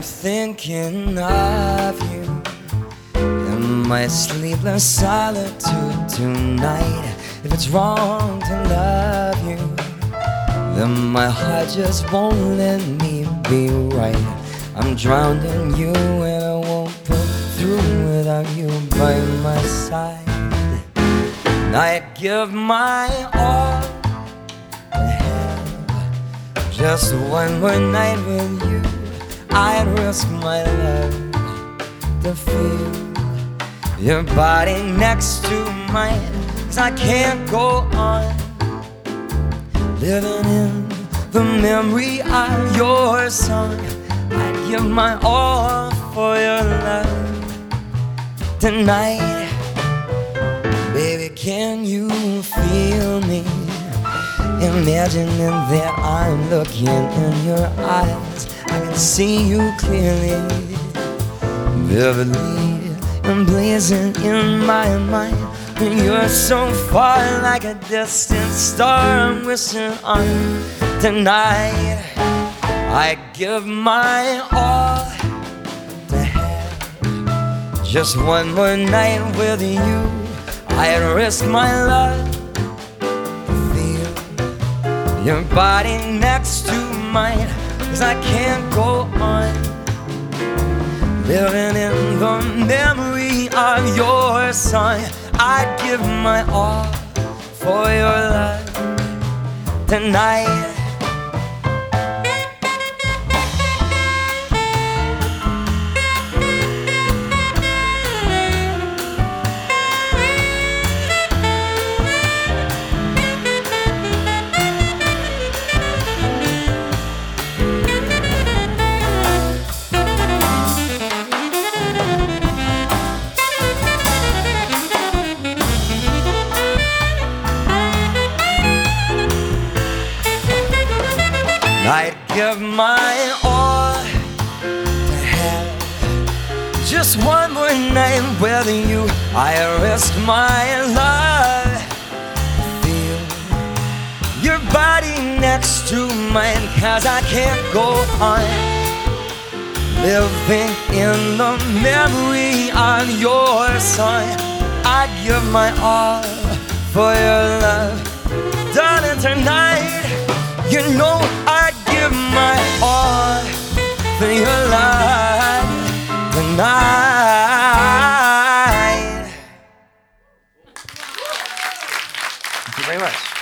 thinking of you in my sleepless solitude tonight. If it's wrong to love you, then my heart just won't let me be right. I'm drowned in you and I won't pull through without you by my side. I'd give my all to have just one more night with you. I'd risk my love to feel your body next to mine, 'cause I can't go on living in the memory of your song. I'd give my all for your love tonight. Baby, can you feel me? Imagining that I'm looking in your eyes, I can see you clearly, vividly blazing in my mind. And you're so far, like a distant star I'm wishing on tonight. I give my all to have just one more night with you. I'd risk my love to feel your body next to mine, 'cause I can't go on living in the memory of your song. I'd give my all for your love tonight. I'd give my all to have just one more night with you. I risk my love to feel your body next to mine, 'cause I can't go on living in the memory of your song. I'd give my all for your love, darling, tonight. You know I'd give my all for your love tonight. Thank you very much.